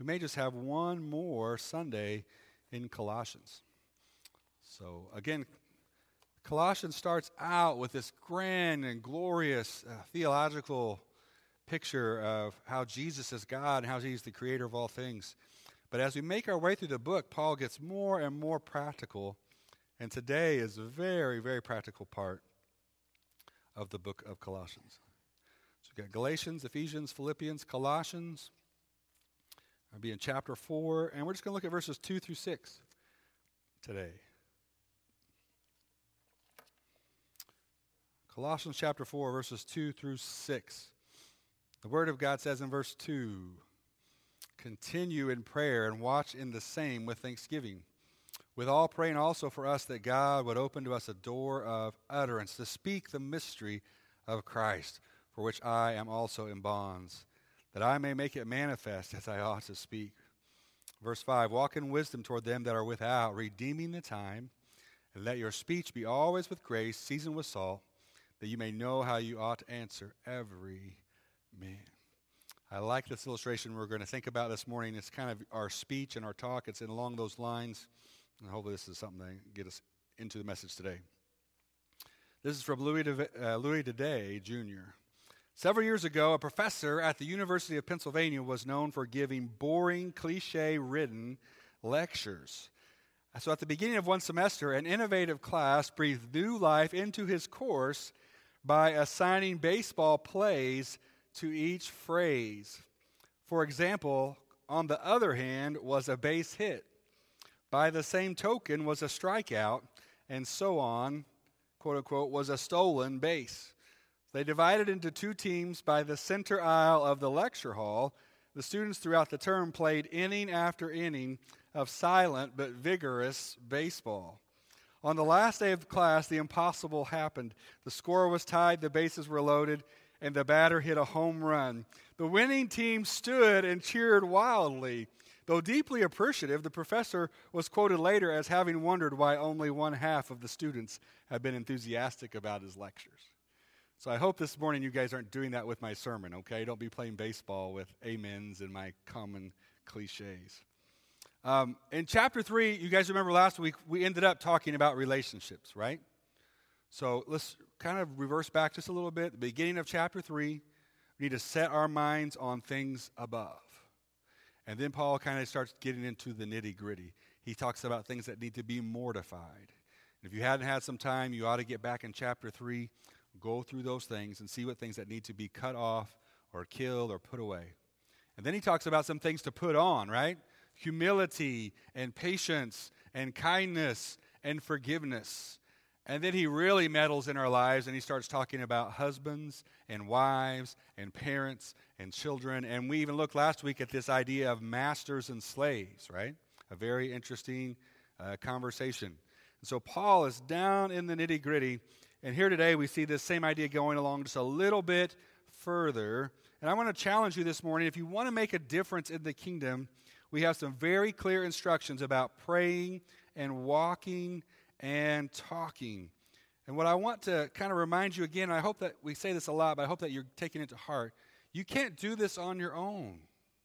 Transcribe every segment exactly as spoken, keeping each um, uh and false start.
we may just have one more Sunday in Colossians. So again, Colossians starts out with this grand and glorious uh, theological picture of how Jesus is God and how he's the creator of all things. But as we make our way through the book, Paul gets more and more practical, and today is a very, very practical part of the book of Colossians. So we've got Galatians, Ephesians, Philippians, Colossians. I'll be in chapter four, and we're just going to look at verses two through six today. Colossians chapter four, verses two through six. The Word of God says in verse two, "Continue in prayer and watch in the same with thanksgiving, with all praying also for us that God would open to us a door of utterance to speak the mystery of Christ, for which I am also in bonds, that I may make it manifest as I ought to speak." Verse five, "Walk in wisdom toward them that are without, redeeming the time, and let your speech be always with grace, seasoned with salt, that you may know how you ought to answer every man." I like this illustration we're going to think about this morning. It's kind of our speech and our talk. It's in along those lines. And hopefully this is something that can get us into the message today. This is from Louis, De, uh, Louis Day, Junior Several years ago, a professor at the University of Pennsylvania was known for giving boring, cliche-ridden lectures. So at the beginning of one semester, an innovative class breathed new life into his course by assigning baseball plays to each phrase. For example, on the other hand was a base hit. By the same token was a strikeout, and so on, quote unquote, was a stolen base. They divided into two teams by the center aisle of the lecture hall. The students throughout the term played inning after inning of silent but vigorous baseball. On the last day of class, the impossible happened. The score was tied, the bases were loaded, and the batter hit a home run. The winning team stood and cheered wildly. Though deeply appreciative, the professor was quoted later as having wondered why only one half of the students had been enthusiastic about his lectures. So I hope this morning you guys aren't doing that with my sermon, okay? Don't be playing baseball with amens and my common cliches. Um, in chapter three, you guys remember last week, we ended up talking about relationships, right? So let's kind of reverse back just a little bit. The beginning of chapter three, we need to set our minds on things above. And then Paul kind of starts getting into the nitty-gritty. He talks about things that need to be mortified. And if you hadn't had some time, you ought to get back in chapter three, go through those things and see what things that need to be cut off or killed or put away. And then he talks about some things to put on, right? Humility and patience and kindness and forgiveness. And then he really meddles in our lives and he starts talking about husbands and wives and parents and children. And we even looked last week at this idea of masters and slaves, right? A very interesting uh, conversation. And so Paul is down in the nitty-gritty. And here today we see this same idea going along just a little bit further. And I want to challenge you this morning, if you want to make a difference in the kingdom, we have some very clear instructions about praying and walking and talking. And what I want to kind of remind you again, I hope that we say this a lot, but I hope that you're taking it to heart. You can't do this on your own.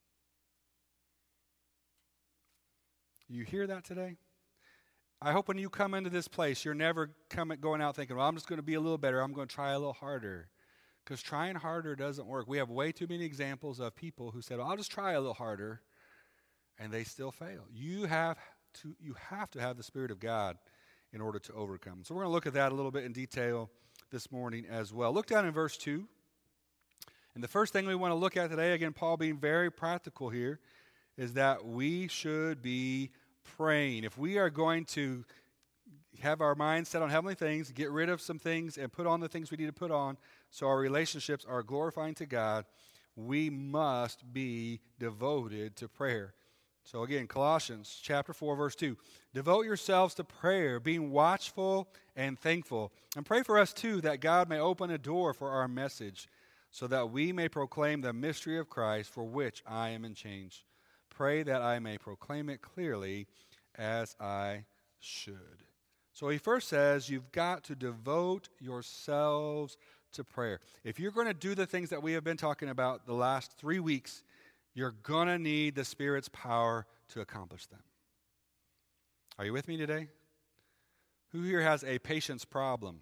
You hear that today? I hope when you come into this place, you're never coming, going out thinking, well, I'm just going to be a little better. I'm going to try a little harder. Because trying harder doesn't work. We have way too many examples of people who said, well, I'll just try a little harder, and they still fail. You have to, you have to have the Spirit of God in order to overcome. So we're going to look at that a little bit in detail this morning as well. Look down in verse two. And the first thing we want to look at today, again, Paul being very practical here, is that we should be praying. If we are going to have our minds set on heavenly things, get rid of some things, and put on the things we need to put on so our relationships are glorifying to God, we must be devoted to prayer. So again, Colossians chapter four, verse two. Devote yourselves to prayer, being watchful and thankful. And pray for us too, that God may open a door for our message, so that we may proclaim the mystery of Christ, for which I am in chains. Pray that I may proclaim it clearly as I should. So he first says, you've got to devote yourselves to prayer. If you're going to do the things that we have been talking about the last three weeks, you're going to need the Spirit's power to accomplish them. Are you with me today? Who here has a patience problem?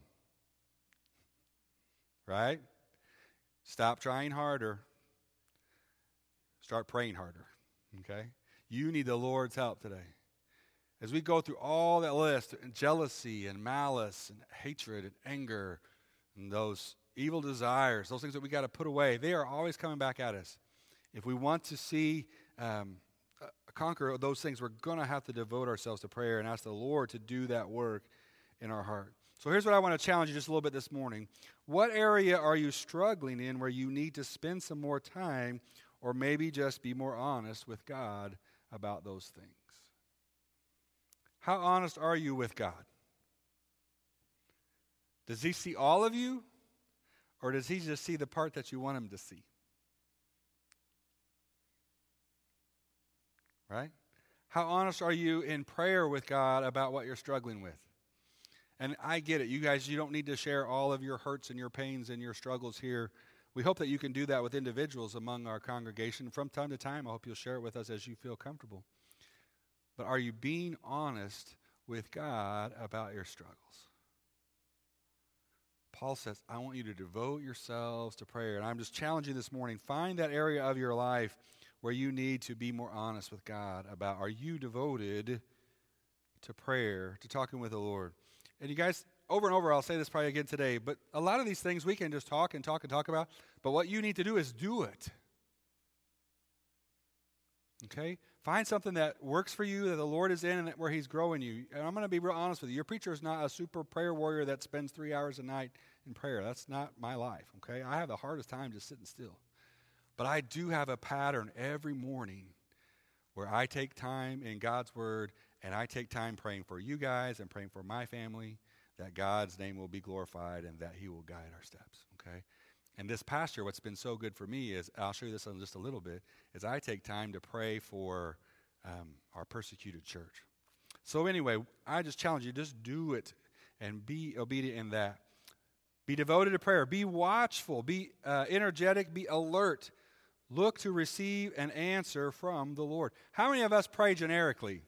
Right? Stop trying harder. Start praying harder. Okay? You need the Lord's help today. As we go through all that list, and jealousy and malice and hatred and anger and those evil desires, those things that we got to put away, they are always coming back at us. If we want to see um, uh, conquer those things, we're going to have to devote ourselves to prayer and ask the Lord to do that work in our heart. So here's what I want to challenge you just a little bit this morning. What area are you struggling in where you need to spend some more time or maybe just be more honest with God about those things? How honest are you with God? Does he see all of you, or does he just see the part that you want him to see? Right? How honest are you in prayer with God about what you're struggling with? And I get it. You guys, you don't need to share all of your hurts and your pains and your struggles here. We hope that you can do that with individuals among our congregation. From time to time, I hope you'll share it with us as you feel comfortable. But are you being honest with God about your struggles? Paul says, I want you to devote yourselves to prayer. And I'm just challenging this morning, find that area of your life where you need to be more honest with God about, are you devoted to prayer, to talking with the Lord? And you guys, over and over, I'll say this probably again today, but a lot of these things we can just talk and talk and talk about, but what you need to do is do it. Okay? Find something that works for you, that the Lord is in, and where he's growing you. And I'm going to be real honest with you. Your preacher is not a super prayer warrior that spends three hours a night in prayer. That's not my life, okay? I have the hardest time just sitting still. But I do have a pattern every morning where I take time in God's Word, and I take time praying for you guys and praying for my family, that God's name will be glorified and that he will guide our steps, okay? And this past year, what's been so good for me is, I'll show you this in just a little bit, is I take time to pray for um, our persecuted church. So anyway, I just challenge you, just do it and be obedient in that. Be devoted to prayer. Be watchful. Be uh, energetic. Be alert. Look to receive an answer from the Lord. How many of us pray generically?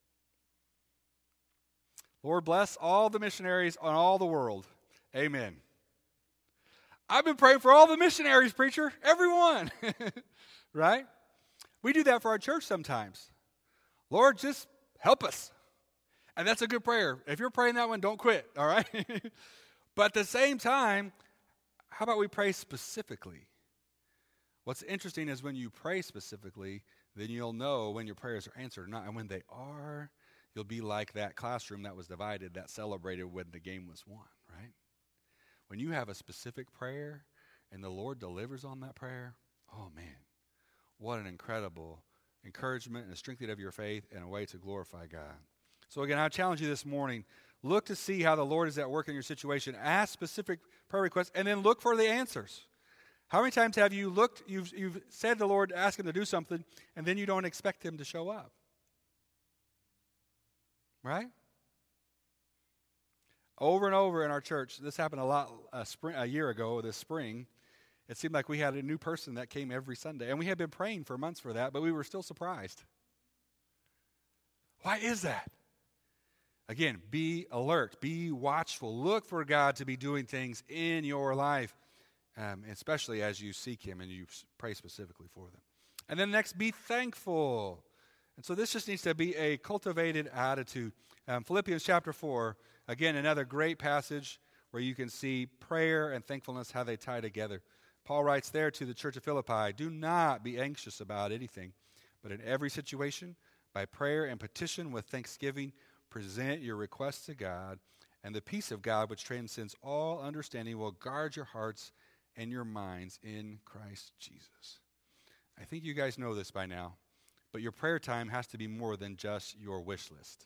Lord, bless all the missionaries on all the world. Amen. I've been praying for all the missionaries, preacher. Everyone. Right? We do that for our church sometimes. Lord, just help us. And that's a good prayer. If you're praying that one, don't quit, all right? But at the same time, how about we pray specifically? What's interesting is when you pray specifically, then you'll know when your prayers are answered or not. And when they are, you'll be like that classroom that was divided, that celebrated when the game was won, right? When you have a specific prayer and the Lord delivers on that prayer, oh man, what an incredible encouragement and a strengthening of your faith and a way to glorify God. So again, I challenge you this morning, look to see how the Lord is at work in your situation. Ask specific prayer requests and then look for the answers. How many times have you looked, you've, you've said to the Lord, ask him to do something, and then you don't expect him to show up? Right? Over and over in our church, this happened a lot uh, spring, a year ago this spring. It seemed like we had a new person that came every Sunday. And we had been praying for months for that, but we were still surprised. Why is that? Again, be alert, be watchful. Look for God to be doing things in your life, um, especially as you seek him and you pray specifically for them. And then next, be thankful. And so this just needs to be a cultivated attitude. Um, Philippians chapter four, again, another great passage where you can see prayer and thankfulness, how they tie together. Paul writes there to the church of Philippi, do not be anxious about anything, but in every situation, by prayer and petition with thanksgiving, present your requests to God, and the peace of God, which transcends all understanding, will guard your hearts and your minds in Christ Jesus. I think you guys know this by now, but your prayer time has to be more than just your wish list.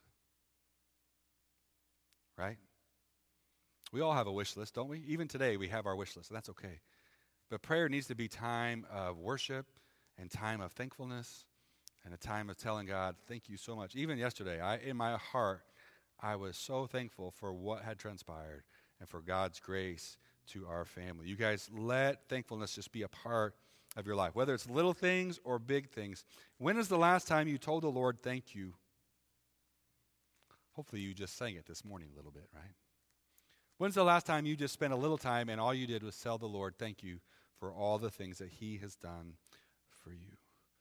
Right? We all have a wish list, don't we? Even today, we have our wish list, and that's okay. But prayer needs to be time of worship and time of thankfulness and a time of telling God, thank you so much. Even yesterday, I, in my heart, I was so thankful for what had transpired and for God's grace to our family. You guys, let thankfulness just be a part of your life, whether it's little things or big things. When is the last time you told the Lord, thank you? Hopefully you just sang it this morning a little bit, right? When's the last time you just spent a little time and all you did was tell the Lord, thank you for all the things that he has done for you?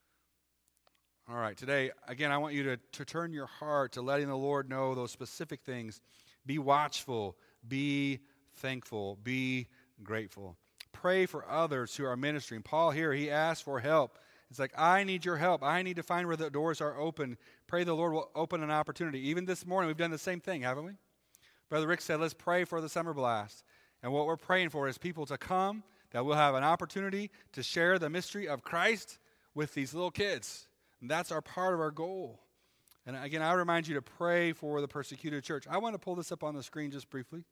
All right, today, again, I want you to, to turn your heart to letting the Lord know those specific things. Be watchful, be thankful, be grateful. Pray for others who are ministering. Paul here, he asked for help. It's like, I need your help. I need to find where the doors are open. Pray the Lord will open an opportunity. Even this morning, we've done the same thing, haven't we? Brother Rick said, let's pray for the summer blast. And what we're praying for is people to come, that we'll have an opportunity to share the mystery of Christ with these little kids. And that's our part of our goal. And again, I remind you to pray for the persecuted church. I want to pull this up on the screen just briefly.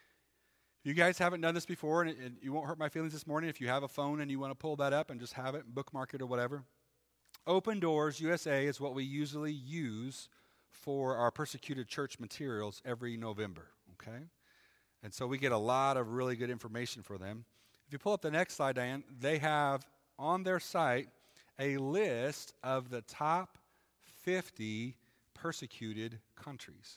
If you guys haven't done this before, and, it, and you won't hurt my feelings this morning, if you have a phone and you want to pull that up and just have it, bookmark it or whatever. Open Doors U S A is what we usually use for our persecuted church materials every November, okay? And so we get a lot of really good information for them. If you pull up the next slide, Diane, they have on their site a list of the top fifty persecuted countries.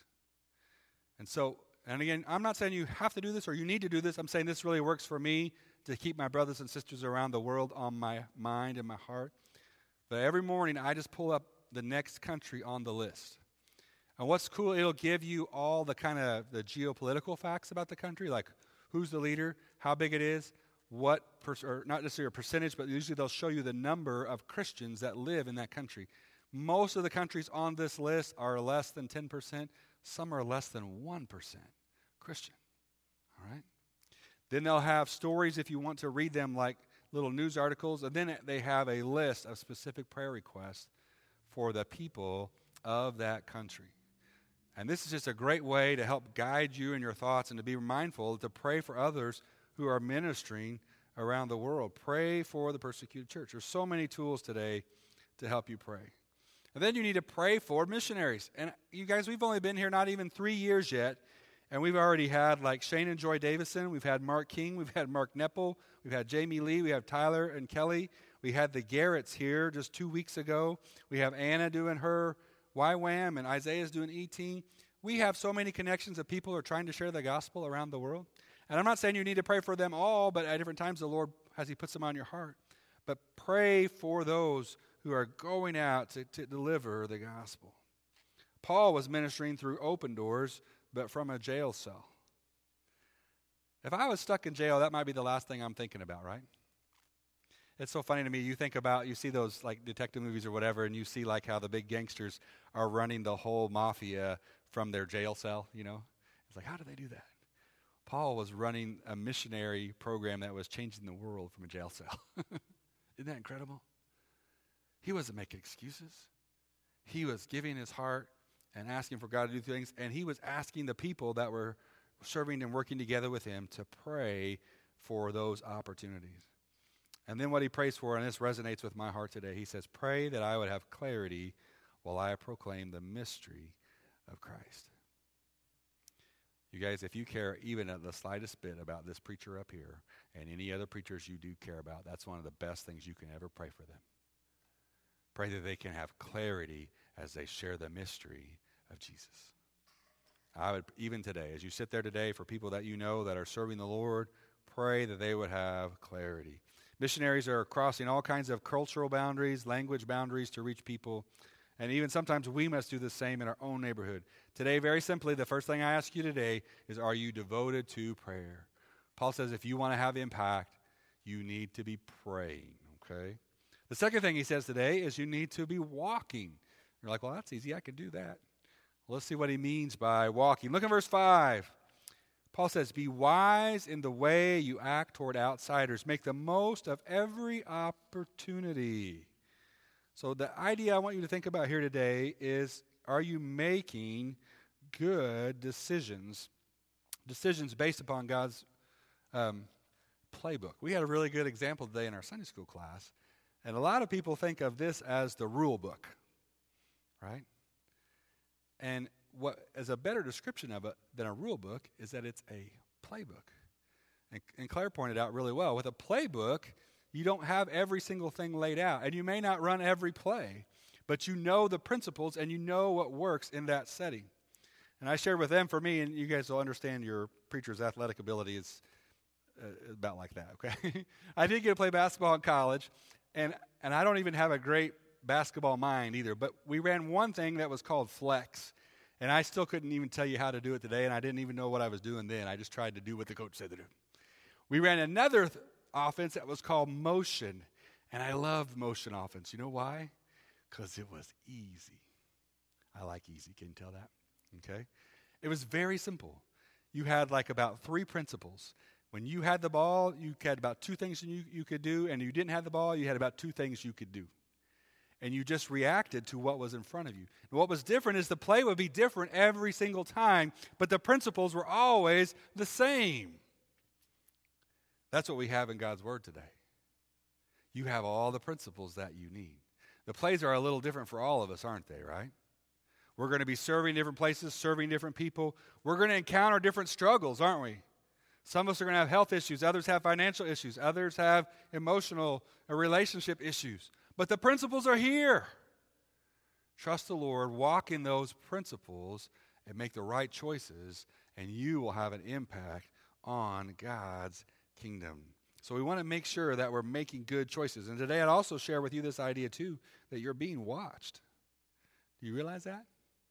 And so, and again, I'm not saying you have to do this or you need to do this. I'm saying this really works for me to keep my brothers and sisters around the world on my mind and my heart. But every morning, I just pull up the next country on the list. And what's cool, it'll give you all the kind of the geopolitical facts about the country, like who's the leader, how big it is, what, per, or not necessarily a percentage, but usually they'll show you the number of Christians that live in that country. Most of the countries on this list are less than ten percent. Some are less than one percent Christian. All right? Then they'll have stories if you want to read them, like little news articles. And then they have a list of specific prayer requests for the people of that country. And this is just a great way to help guide you in your thoughts and to be mindful to pray for others who are ministering around the world. Pray for the persecuted church. There's so many tools today to help you pray. And then you need to pray for missionaries. And you guys, we've only been here not even three years yet, and we've already had like Shane and Joy Davison, we've had Mark King, we've had Mark Neppel, we've had Jamie Lee, we have Tyler and Kelly. We had the Garretts here just two weeks ago. We have Anna doing her Y WAM, and Isaiah's doing E-Team. We have so many connections of people who are trying to share the gospel around the world. And I'm not saying you need to pray for them all, but at different times the Lord, as he puts them on your heart. But pray for those who are going out to, to deliver the gospel. Paul was ministering through Open Doors, but from a jail cell. If I was stuck in jail, that might be the last thing I'm thinking about, right? It's so funny to me. You think about, you see those like detective movies or whatever, and you see like how the big gangsters are running the whole mafia from their jail cell, you know? It's like, how do they do that? Paul was running a missionary program that was changing the world from a jail cell. Isn't that incredible? He wasn't making excuses. He was giving his heart and asking for God to do things, and he was asking the people that were serving and working together with him to pray for those opportunities. And then what he prays for, and this resonates with my heart today, he says, pray that I would have clarity while I proclaim the mystery of Christ. You guys, if you care even the slightest bit about this preacher up here and any other preachers you do care about, that's one of the best things you can ever pray for them. Pray that they can have clarity as they share the mystery of Jesus. I would, even today, as you sit there today, for people that you know that are serving the Lord, pray that they would have clarity. Missionaries are crossing all kinds of cultural boundaries, language boundaries to reach people. And even sometimes we must do the same in our own neighborhood. Today, very simply, the first thing I ask you today is, are you devoted to prayer? Paul says if you want to have impact, you need to be praying, okay? The second thing he says today is you need to be walking. You're like, well, that's easy. I can do that. Well, let's see what he means by walking. Look at verse five. Paul says, be wise in the way you act toward outsiders. Make the most of every opportunity. So the idea I want you to think about here today is, are you making good decisions? Decisions based upon God's um, playbook. We had a really good example today in our Sunday school class. And a lot of people think of this as the rule book, right? And what is a better description of it than a rule book is that it's a playbook. And, and Claire pointed out really well, with a playbook, You don't have every single thing laid out, and you may not run every play, but you know the principles and you know what works in that setting. And I shared with them, for me, and you guys will understand your preacher's athletic ability is uh, about like that, okay? I did get to play basketball in college, and, and I don't even have a great basketball mind either, but we ran one thing that was called flex, and I still couldn't even tell you how to do it today, and I didn't even know what I was doing then. I just tried to do what the coach said to do. We ran another th- offense that was called motion, and I loved motion offense. You know why? Because it was easy. I like easy. Can you tell that? Okay? It was very simple. You had like about three principles. When you had the ball, you had about two things you, you could do, and you didn't have the ball, you had about two things you could do. And you just reacted to what was in front of you. And what was different is the play would be different every single time, but the principles were always the same. That's what we have in God's Word today. You have all the principles that you need. The plays are a little different for all of us, aren't they, right? We're going to be serving different places, serving different people. We're going to encounter different struggles, aren't we? Some of us are going to have health issues. Others have financial issues. Others have emotional or relationship issues. But the principles are here. Trust the Lord, walk in those principles, and make the right choices, and you will have an impact on God's kingdom. So we want to make sure that we're making good choices. And today I'd also share with you this idea, too, that you're being watched. Do you realize that?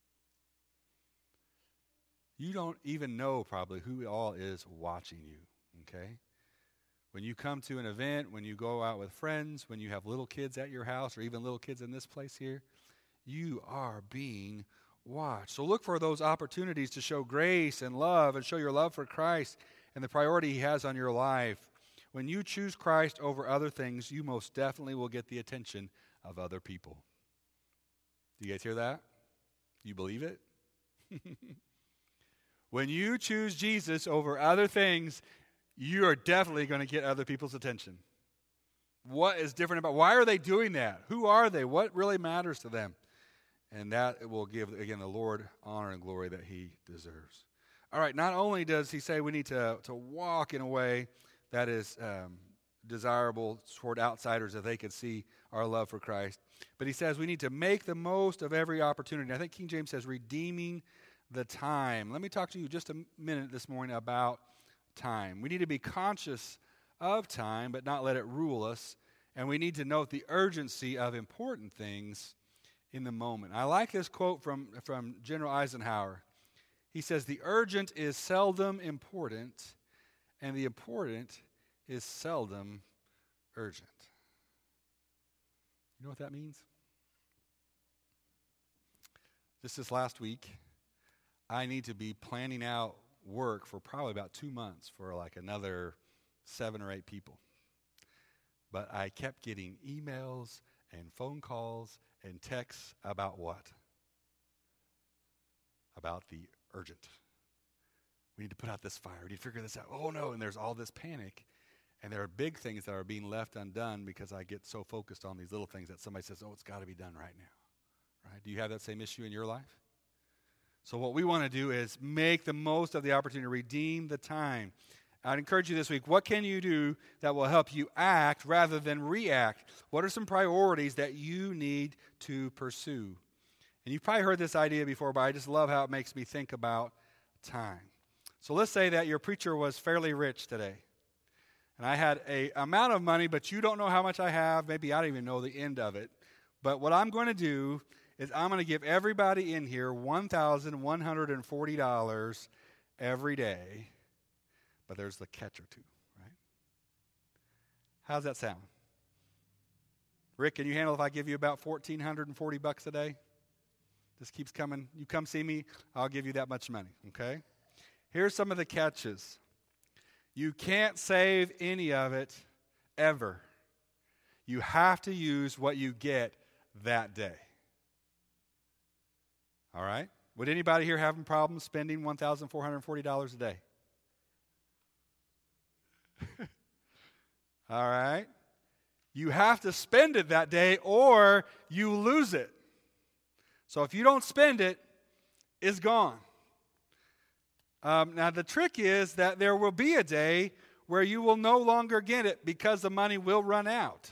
You don't even know probably who all is watching you, okay? When you come to an event, when you go out with friends, when you have little kids at your house, or even little kids in this place here, you are being watched. So look for those opportunities to show grace and love and show your love for Christ and the priority He has on your life. When you choose Christ over other things, you most definitely will get the attention of other people. Do you guys hear that? Do you believe it? When you choose Jesus over other things, you are definitely going to get other people's attention. What is different about, why are they doing that? Who are they? What really matters to them? And that will give, again, the Lord honor and glory that He deserves. All right, not only does He say we need to, to walk in a way that is um, desirable toward outsiders that they can see our love for Christ, but He says we need to make the most of every opportunity. I think King James says redeeming the time. Let me talk to you just a minute this morning about time. We need to be conscious of time, but not let it rule us. And we need to note the urgency of important things in the moment. I like this quote from, from General Eisenhower. He says, "The urgent is seldom important, and the important is seldom urgent." You know what that means? Just this last week, I need to be planning out work for probably about two months for like another seven or eight people. But I kept getting emails and phone calls and texts about what? About the urgent. We need to put out this fire. We need to figure this out. Oh, no, and there's all this panic. And there are big things that are being left undone because I get so focused on these little things that somebody says, oh, it's got to be done right now. Right? Do you have that same issue in your life? So what we want to do is make the most of the opportunity to redeem the time. I'd encourage you this week, what can you do that will help you act rather than react? What are some priorities that you need to pursue? And you've probably heard this idea before, but I just love how it makes me think about time. So let's say that your preacher was fairly rich today. And I had an amount of money, but you don't know how much I have. Maybe I don't even know the end of it. But what I'm going to do is I'm going to give everybody in here one thousand one hundred forty dollars every day. But there's the catch or two, right? How's that sound? Rick, can you handle if I give you about one thousand four hundred forty bucks a day? This keeps coming. You come see me, I'll give you that much money, okay? Here's some of the catches. You can't save any of it ever. You have to use what you get that day. All right? Would anybody here having problems spending one thousand four hundred forty dollars a day? All right? You have to spend it that day or you lose it. So if you don't spend it, it's gone. Um, now the trick is that there will be a day where you will no longer get it because the money will run out.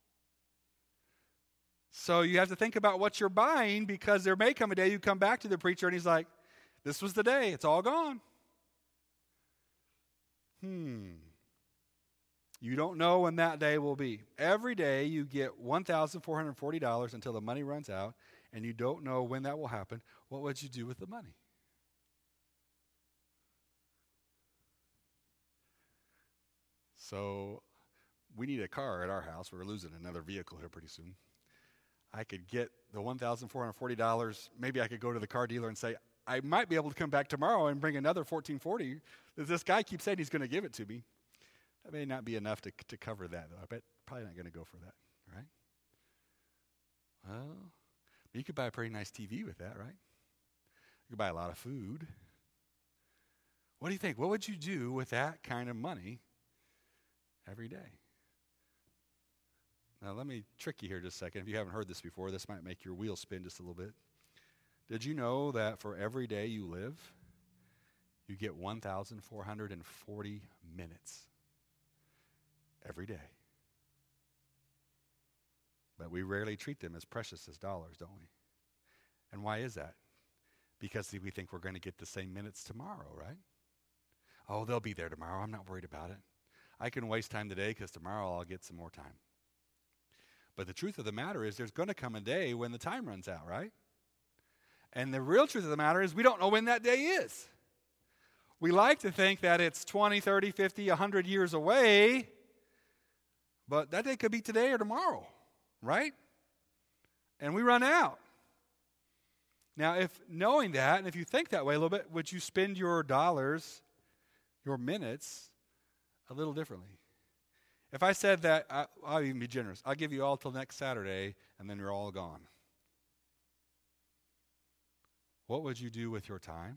So you have to think about what you're buying, because there may come a day you come back to the preacher and he's like, this was the day, it's all gone. Hmm. You don't know when that day will be. Every day you get one thousand four hundred forty dollars until the money runs out, and you don't know when that will happen. What would you do with the money? So we need a car at our house. We're losing another vehicle here pretty soon. I could get the one thousand four hundred forty dollars. Maybe I could go to the car dealer and say, I might be able to come back tomorrow and bring another fourteen forty. This guy keeps saying he's going to give it to me. That may not be enough to to cover that, though. I bet probably not going to go for that, right? Well, you could buy a pretty nice T V with that, right? You could buy a lot of food. What do you think? What would you do with that kind of money every day? Now, let me trick you here just a second. If you haven't heard this before, this might make your wheels spin just a little bit. Did you know that for every day you live, you get one thousand four hundred forty minutes every day? But we rarely treat them as precious as dollars, don't we? And why is that? Because we think we're going to get the same minutes tomorrow, right? Oh, they'll be there tomorrow. I'm not worried about it. I can waste time today because tomorrow I'll get some more time. But the truth of the matter is there's going to come a day when the time runs out, right? And the real truth of the matter is we don't know when that day is. We like to think that it's twenty, thirty, fifty, one hundred years away, but that day could be today or tomorrow, right? And we run out. Now, if knowing that, and if you think that way a little bit, would you spend your dollars, your minutes, a little differently? If I said that, I, I'll even be generous. I'll give you all till next Saturday, and then you're all gone. What would you do with your time?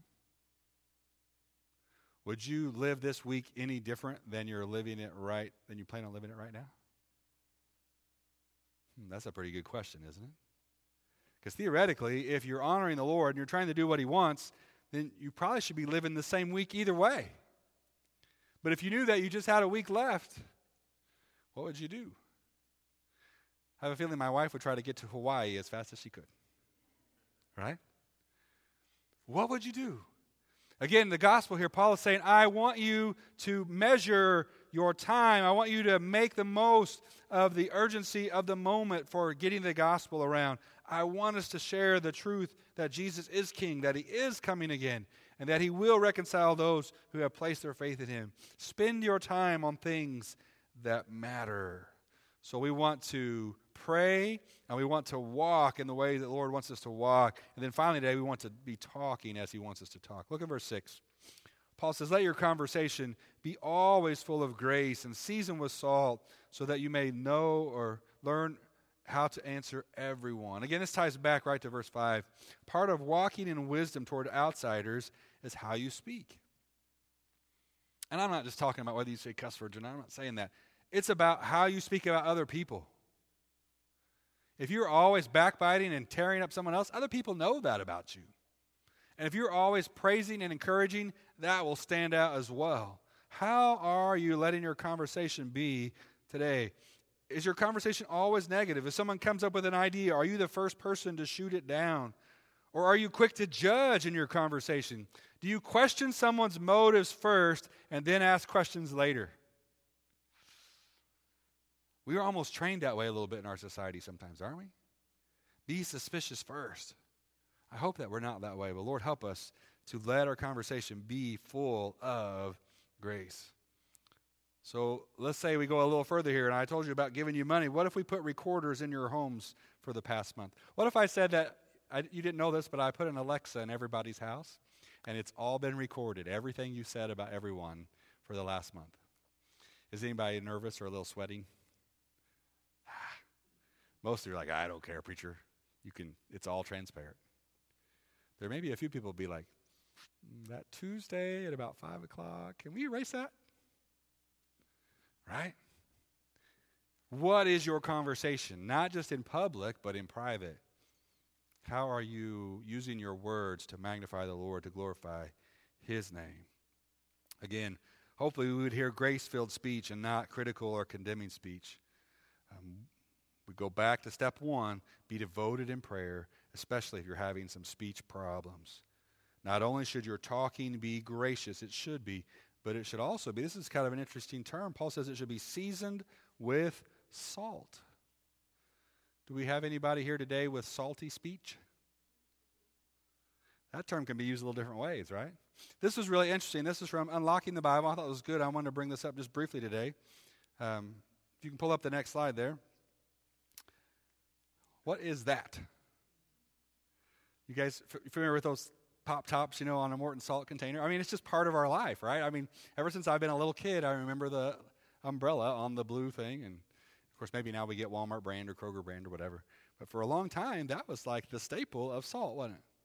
Would you live this week any different than you're living it right, than you plan on living it right now? Hmm, that's a pretty good question, isn't it? Because theoretically, if you're honoring the Lord and you're trying to do what He wants, then you probably should be living the same week either way. But if you knew that you just had a week left, what would you do? I have a feeling my wife would try to get to Hawaii as fast as she could. Right? What would you do? Again, the gospel here, Paul is saying, I want you to measure your time. I want you to make the most of the urgency of the moment for getting the gospel around. I want us to share the truth that Jesus is King, that He is coming again, and that He will reconcile those who have placed their faith in Him. Spend your time on things that matter. So we want to pray, and we want to walk in the way that the Lord wants us to walk. And then finally today, we want to be talking as He wants us to talk. Look at verse six. Paul says, let your conversation be always full of grace and seasoned with salt, so that you may know or learn how to answer everyone. Again, this ties back right to verse five. Part of walking in wisdom toward outsiders is how you speak. And I'm not just talking about whether you say cuss words or not. I'm not saying that. It's about how you speak about other people. If you're always backbiting and tearing up someone else, other people know that about you. And if you're always praising and encouraging, that will stand out as well. How are you letting your conversation be today? Is your conversation always negative? If someone comes up with an idea, are you the first person to shoot it down? Or are you quick to judge in your conversation? Do you question someone's motives first and then ask questions later? We are almost trained that way a little bit in our society sometimes, aren't we? Be suspicious first. I hope that we're not that way, but Lord, help us to let our conversation be full of grace. So let's say we go a little further here, and I told you about giving you money. What if we put recorders in your homes for the past month? What if I said that, I, you didn't know this, but I put an Alexa in everybody's house, and it's all been recorded, everything you said about everyone for the last month? Is anybody nervous or a little sweating? Most of you are like, I don't care, preacher. You can. It's all transparent. There may be a few people who be like, that Tuesday at about five o'clock, can we erase that? Right? What is your conversation? Not just in public, but in private. How are you using your words to magnify the Lord, to glorify His name? Again, Hopefully we would hear grace-filled speech and not critical or condemning speech. Um, we go back to step one, be devoted in prayer, especially if you're having some speech problems. Not only should your talking be gracious, it should be, but it should also be, this is kind of an interesting term. Paul says it should be seasoned with salt. Do we have anybody here today with salty speech? That term can be used a little different ways, right? This is really interesting. This is from Unlocking the Bible. I thought it was good. I wanted to bring this up just briefly today. Um, if you can pull up the next slide there. What is that? You guys f- familiar with those pop tops, you know, on a Morton salt container? I mean, it's just part of our life, right? I mean, ever since I've been a little kid, I remember the umbrella on the blue thing. And, of course, maybe now we get Walmart brand or Kroger brand or whatever. But for a long time, that was like the staple of salt, wasn't it?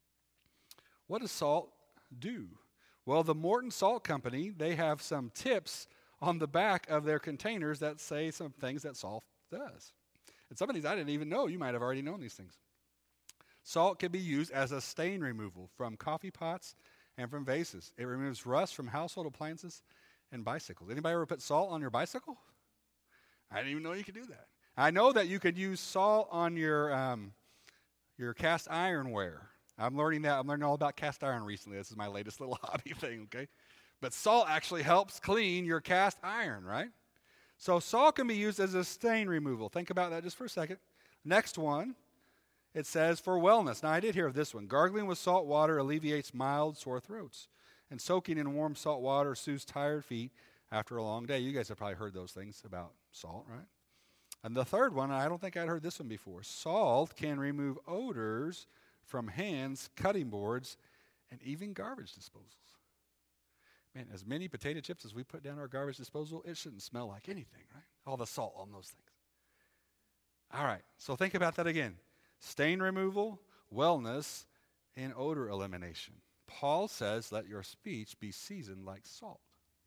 What does salt do? Well, the Morton Salt Company, they have some tips on the back of their containers that say some things that salt does. And some of these I didn't even know. You might have already known these things. Salt can be used as a stain removal from coffee pots and from vases. It removes rust from household appliances and bicycles. Anybody ever put salt on your bicycle? I didn't even know you could do that. I know that you could use salt on your um, your cast ironware. I'm learning that. I'm learning all about cast iron recently. This is my latest little hobby thing, okay? But salt actually helps clean your cast iron, right? So salt can be used as a stain removal. Think about that just for a second. Next one, it says for wellness. Now, I did hear of this one. Gargling with salt water alleviates mild sore throats. And soaking in warm salt water soothes tired feet after a long day. You guys have probably heard those things about salt, right? And the third one, I don't think I'd heard this one before. Salt can remove odors from hands, cutting boards, and even garbage disposals. Man, as many potato chips as we put down our garbage disposal, it shouldn't smell like anything, right? All the salt on those things. All right, so think about that again. Stain removal, wellness, and odor elimination. Paul says, let your speech be seasoned like salt.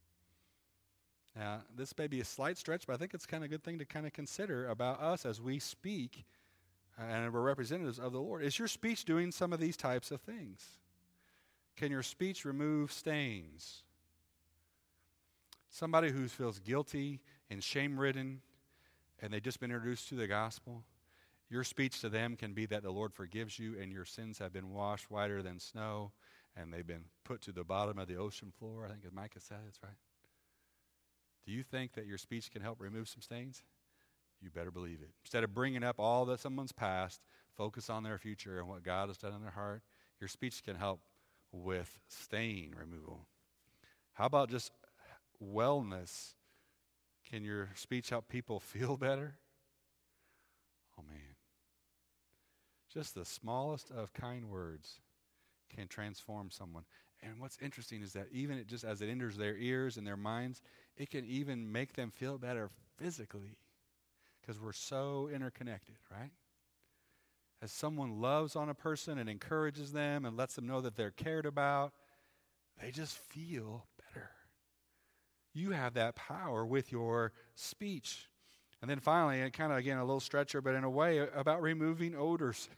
Now, this may be a slight stretch, but I think it's kind of a good thing to kind of consider about us as we speak and we're representatives of the Lord. Is your speech doing some of these types of things? Can your speech remove stains? Somebody who feels guilty and shame-ridden and they've just been introduced to the gospel, your speech to them can be that the Lord forgives you and your sins have been washed whiter than snow and they've been put to the bottom of the ocean floor, I think as Micah said, that's right. Do you think that your speech can help remove some stains? You better believe it. Instead of bringing up all that someone's past, focus on their future and what God has done in their heart. Your speech can help with stain removal. How about just wellness? Can your speech help people feel better? Oh, man. Just the smallest of kind words can transform someone. And what's interesting is that even it just as it enters their ears and their minds, it can even make them feel better physically. Because we're so interconnected, right? As someone loves on a person and encourages them and lets them know that they're cared about, they just feel better. You have that power with your speech. And then finally, and kind of again a little stretcher, but in a way about removing odors.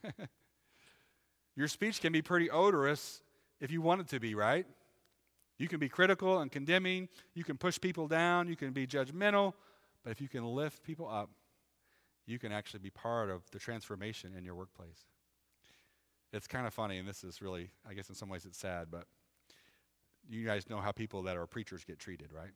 Your speech can be pretty odorous if you want it to be, right? You can be critical and condemning. You can push people down. You can be judgmental. But if you can lift people up, you can actually be part of the transformation in your workplace. It's kind of funny, and this is really, I guess in some ways it's sad, but you guys know how people that are preachers get treated, right?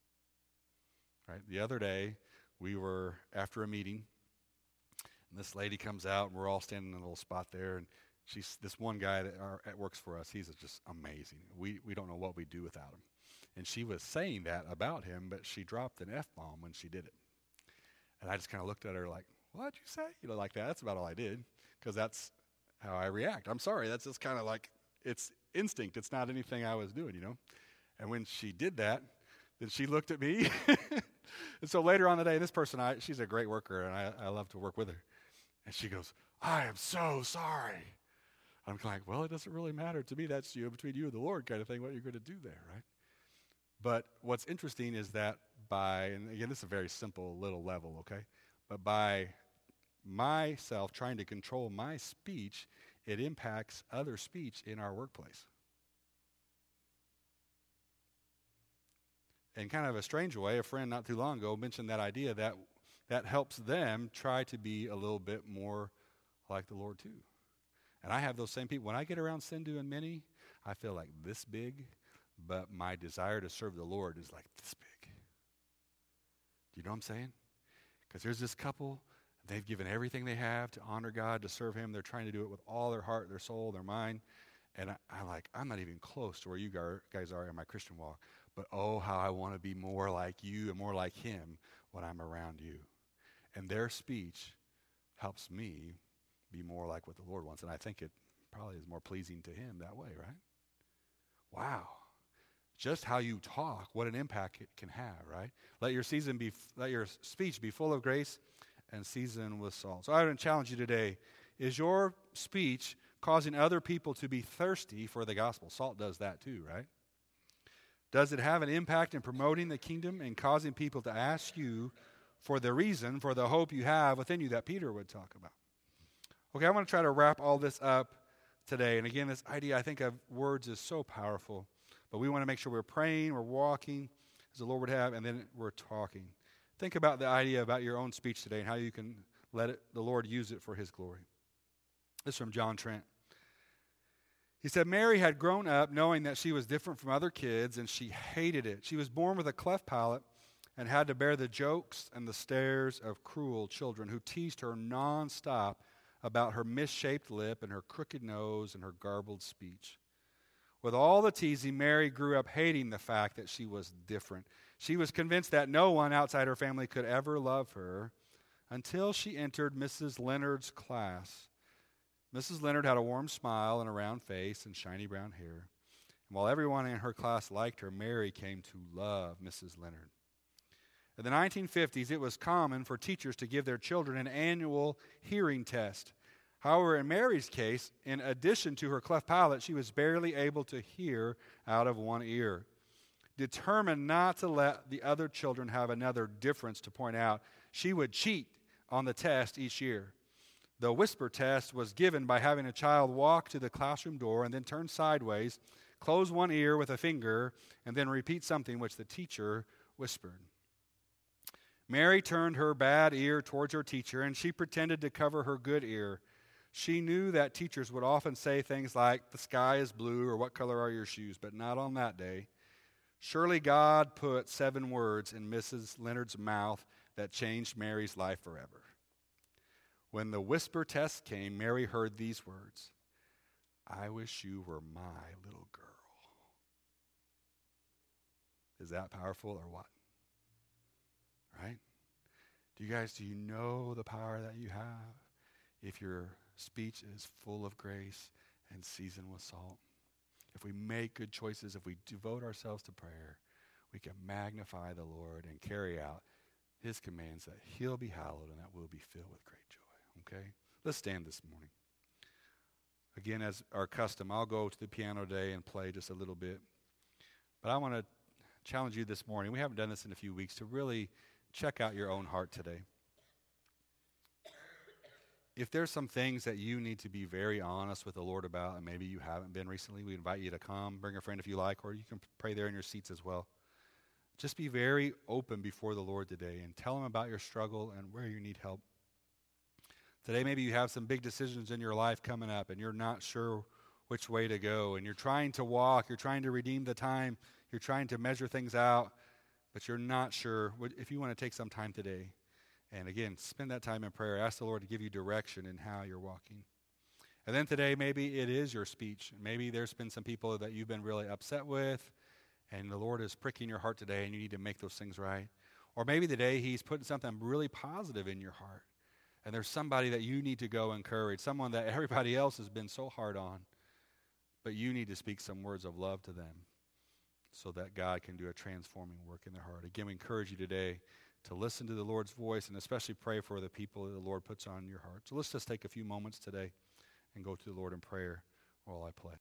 Right. The other day, we were after a meeting, and this lady comes out, and we're all standing in a little spot there, and she's this one guy that, are, that works for us. He's just amazing. We we don't know what we'd do without him. And she was saying that about him, but she dropped an F-bomb when she did it. And I just kind of looked at her like, what'd you say? You know, like that. That's about all I did, because that's how I react. I'm sorry. That's just kind of like, it's instinct. It's not anything I was doing, you know. And when she did that, then she looked at me. And so later on the day, this person, I, she's a great worker, and I, I love to work with her. And she goes, I am so sorry. I'm like, well, it doesn't really matter to me. That's, you know, between you and the Lord kind of thing, what you're going to do there, right? But what's interesting is that by, and again, this is a very simple little level, okay? But by myself trying to control my speech, it impacts other speech in our workplace. in kind of a strange way, a friend not too long ago mentioned that idea that that helps them try to be a little bit more like the Lord too. And I have those same people. When I get around Sindhu and Minnie, I feel like this big, but my desire to serve the Lord is like this big. Do you know what I'm saying? Because there's this couple, they've given everything they have to honor God, to serve Him. They're trying to do it with all their heart, their soul, their mind. And I, I like, I'm not even close to where you guys are in my Christian walk. But oh, how I want to be more like you and more like Him when I'm around you. And their speech helps me be more like what the Lord wants. And I think it probably is more pleasing to Him that way, right? Wow. Just how you talk, what an impact it can have, right? Let your season be, let your speech be full of grace and seasoned with salt. So I would challenge you today, is your speech causing other people to be thirsty for the gospel? Salt does that too, right? Does it have an impact in promoting the kingdom and causing people to ask you for the reason, for the hope you have within you that Peter would talk about? Okay, I want to try to wrap all this up today. And again, this idea, I think, of words is so powerful. But we want to make sure we're praying, we're walking as the Lord would have, and then we're talking. Think about the idea about your own speech today and how you can let it, the Lord use it for His glory. This is from John Trent. He said, Mary had grown up knowing that she was different from other kids, and she hated it. She was born with a cleft palate and had to bear the jokes and the stares of cruel children who teased her nonstop about her misshaped lip and her crooked nose and her garbled speech. With all the teasing, Mary grew up hating the fact that she was different. She was convinced that no one outside her family could ever love her until she entered Missus Leonard's class. Missus Leonard had a warm smile and a round face and shiny brown hair. And while everyone in her class liked her, Mary came to love Missus Leonard. In the nineteen fifties, it was common for teachers to give their children an annual hearing test. However, in Mary's case, in addition to her cleft palate, she was barely able to hear out of one ear. Determined not to let the other children have another difference to point out, she would cheat on the test each year. The whisper test was given by having a child walk to the classroom door and then turn sideways, close one ear with a finger, and then repeat something which the teacher whispered. Mary turned her bad ear towards her teacher, and she pretended to cover her good ear. She knew that teachers would often say things like, the sky is blue, or what color are your shoes, but not on that day. Surely God put seven words in Missus Leonard's mouth that changed Mary's life forever. When the whisper test came, Mary heard these words, I wish you were my little girl. Is that powerful or what? Right? Do you guys, do you know the power that you have if your speech is full of grace and seasoned with salt? If we make good choices, if we devote ourselves to prayer, we can magnify the Lord and carry out His commands that He'll be hallowed and that we'll be filled with great joy. Okay? Let's stand this morning. Again, as our custom, I'll go to the piano today and play just a little bit. But I want to challenge you this morning. We haven't done this in a few weeks to really check out your own heart today. If there's some things that you need to be very honest with the Lord about, and maybe you haven't been recently, we invite you to come, bring a friend if you like, or you can pray there in your seats as well. Just be very open before the Lord today and tell Him about your struggle and where you need help. Today, maybe you have some big decisions in your life coming up, and you're not sure which way to go, and you're trying to walk, you're trying to redeem the time, you're trying to measure things out, but you're not sure. If you want to take some time today, and again, spend that time in prayer. Ask the Lord to give you direction in how you're walking. And then today, maybe it is your speech. Maybe there's been some people that you've been really upset with, and the Lord is pricking your heart today, and you need to make those things right. Or maybe today He's putting something really positive in your heart, and there's somebody that you need to go encourage, someone that everybody else has been so hard on, but you need to speak some words of love to them so that God can do a transforming work in their heart. Again, we encourage you today to listen to the Lord's voice and especially pray for the people that the Lord puts on your heart. So let's just take a few moments today and go to the Lord in prayer while I play.